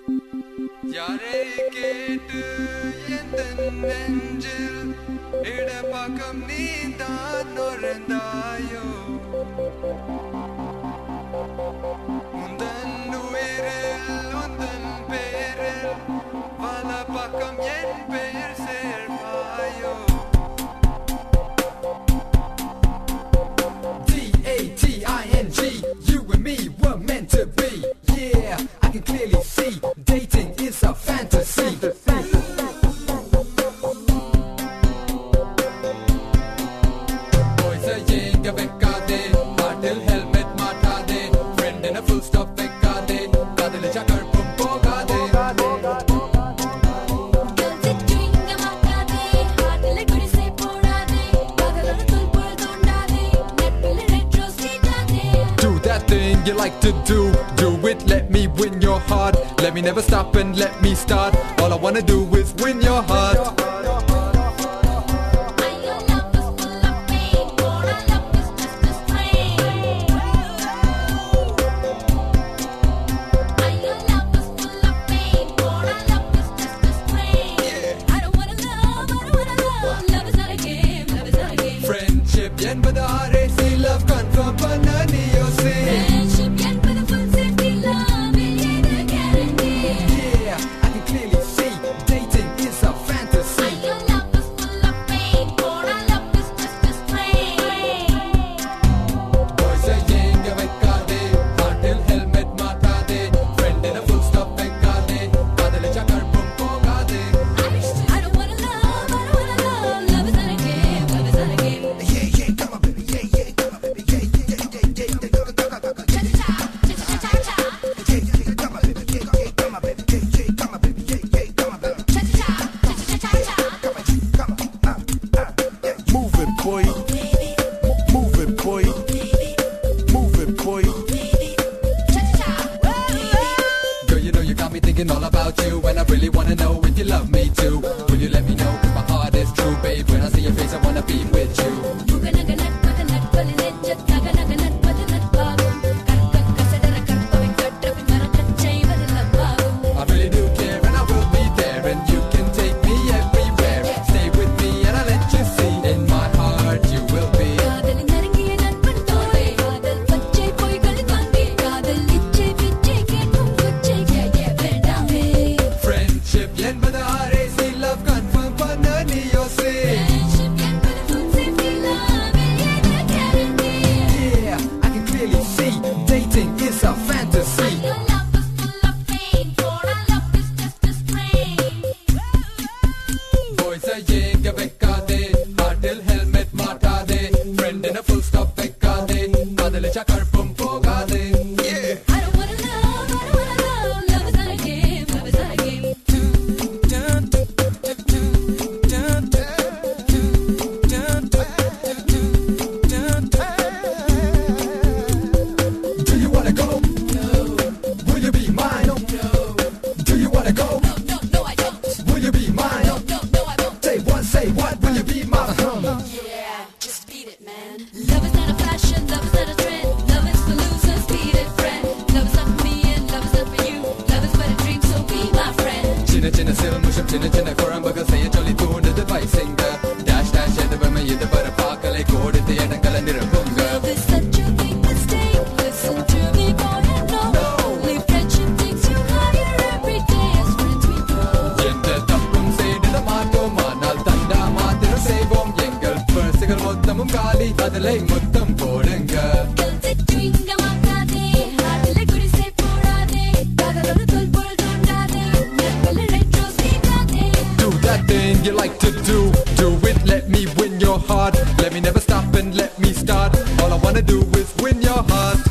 யாரை கேட்டு எந்தன் நெஞ்சில் இடப்பக்கம் நீதான் நுழைந்தாயோ உந்தன் உயிரில் உந்தன் பேரில் பல பக்கம் என் பெயர் சேர்ப்பாயோ D-A-T-I-N-G, you and me were meant to be. Yeah, I can clearly see dating is a fantasy. Boys are ying vekkade, heartil helmet matade, friend in a full stop vekkade, kadil chakar pum pogade. Do that thing you like to do it, let me win your heart. Let me never stop and let me start. All I wanna do is win your heart. Friendship என்பது RAC, love confirm பண்ண நீயோ say. Yeah, I can clearly see dating is a fantasy. Boys are ying vekkade, heartil helmet matade, friend in a full stop vekkade, kadil chakar pum pogade. Move it, boy. Move it, boy. Move it, boy. Girl, you know you got me thinking all about you, and I really wanna know if you love me too. Will you let me know? 'Cause my heart is true, babe. When I see your face, I wanna be with you. I really do care, and I will be there, and you can take me everywhere. Stay with me, and I'll let you see. In my heart, you will be. Friendship என்பது RAC, love confirm பண்ண நீயோ say. Yeah, I can clearly see dating is a fantasy. Boys are ying vekkade, heartil helmet matade, friend in a full stop vekkade, kadil chakar pum pogade. Yeah. Do you wanna go? No. Will you be mine? No. Do you wanna go? Will you be mine? Say what? Will you be my Love is not a fashion, love is not a trend. Love is for losers, be it friend. Love is not for me and love is not for you. Love is but a dream, so be my friend. Chinna chinna silmusham chinna chinna korambagal செய்ய சொல்லி தூண்டுது பைசிங்க dash dash எதுவுமே இது வர பார்க்கலை கோடித்து இடங்களை நிரப்புங்க. Love is such a big mistake. Listen to me, boy, and no. Only friendship takes you higher every day as friends we grow. எந்த தப்பும் செய்திட மாட்டோம், ஆனால் தண்டா மாத்திரம் செய்வோம். எங்கள் பர்சுகள் மொத்தமும் காலி, அதிலை மொத்தம் போடுங்க. Do that thing you like to do it, let me win your heart. Let me never stop and let me start. All I wanna do is win your heart.